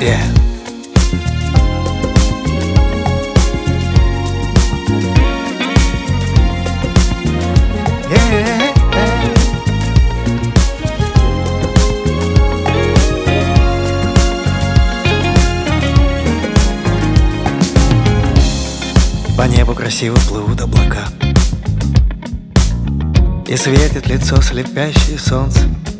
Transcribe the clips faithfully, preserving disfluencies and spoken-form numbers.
Yeah. Yeah. По небу красиво плывут облака, и светит лицо слепящее солнце.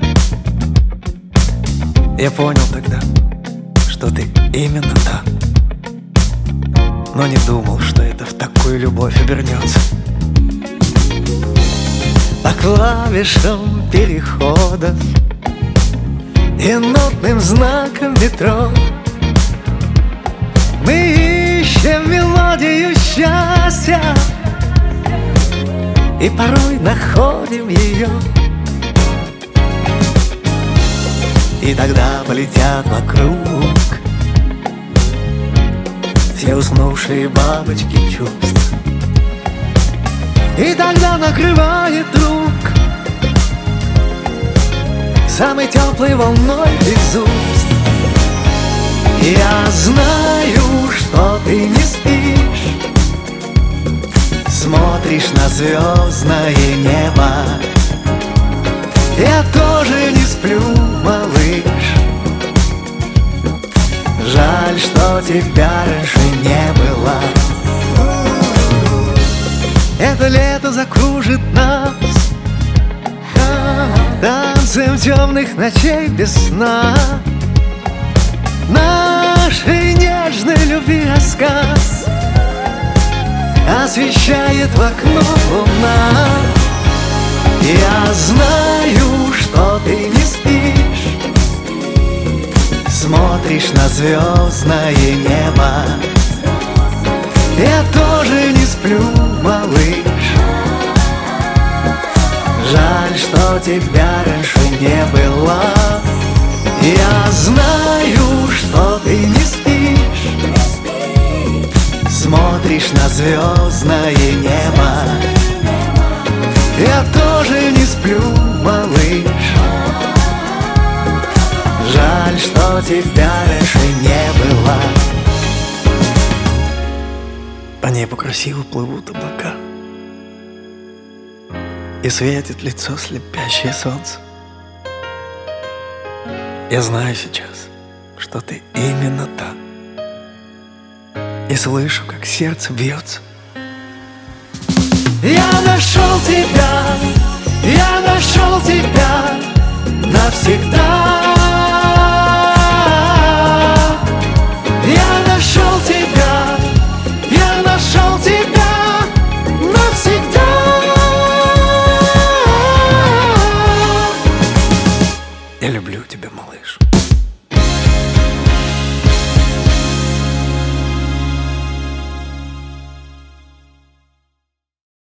Я понял тогда, что ты именно та, но не думал, что это в такую любовь обернется. По клавишам переходов и нотным знаком метро мы ищем мелодию счастья и порой находим ее. И тогда полетят вокруг все уснувшие бабочки чувств. И тогда накрывает друг самой теплой волной без уст. Я знаю, что ты не спишь, смотришь на звездное небо. Я тоже не сплю, малыш. Жаль, что тебя раньше не было. Это лето закружит нас танцем темных ночей без сна. Нашей нежной любви рассказ освещает в окно луна. Я знаю, что ты не спишь, смотришь на звездное небо. Я тоже не сплю, малыш. Жаль, что тебя раньше не было. Я знаю, что ты не спишь, смотришь на звездное небо. Я тоже не сплю, малыш. Жаль, что тебя раньше не было. По небу красиво плывут облака, и светит лицо слепящее солнце. Я знаю сейчас, что ты именно та, и слышу, как сердце бьется. Я нашел тебя, я нашел тебя навсегда.